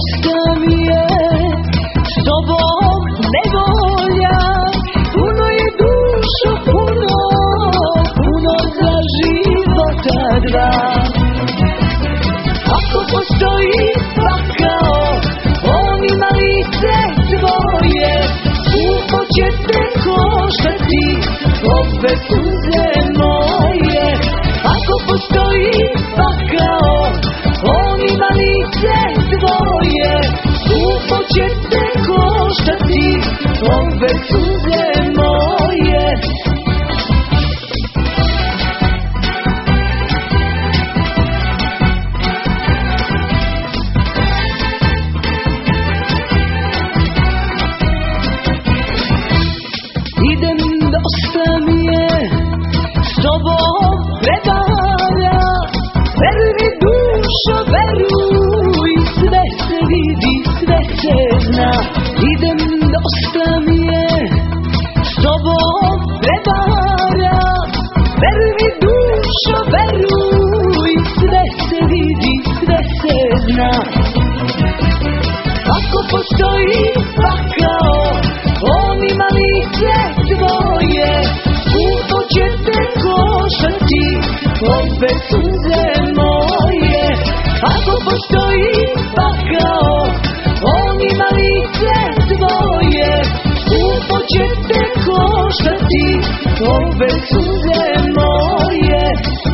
dosta mi je s tobom nevolja, puno je dušo, puno za života dva. Ako postoji pakao, on ima lice tvoje, skupo će te koštati ove suze moje. Ako postoji pakao, on ima lice tvoje, skupo će te koštati ove suze moje. Idem, dosta mi je s tobom prevara, veruj dušo, veruj, sve se vidi, sve se zna. Idem, dosta mi je s tobom prevara, veruj dušo, veruj, sve se vidi, sve se zna. Ako postoji pakao, on ima lice tvoje, skupo će te koštati ove suze moje. Ako postoji pakao, on ima lice tvoje, skupo će te koštati ove suze moje.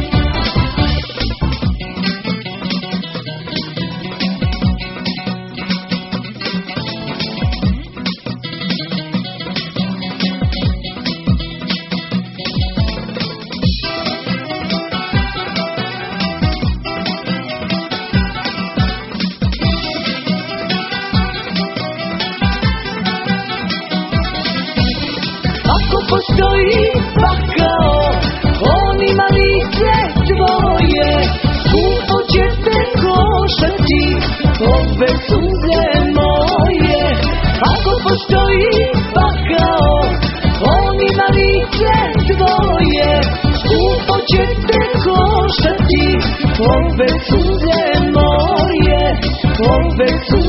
Ako postoji pakao, on ima lice tvoje, skupo će te koštati ove suze moje. Ako postoji pakao, on ima lice tvoje, skupo će te koštati ove suze moje, ove suze.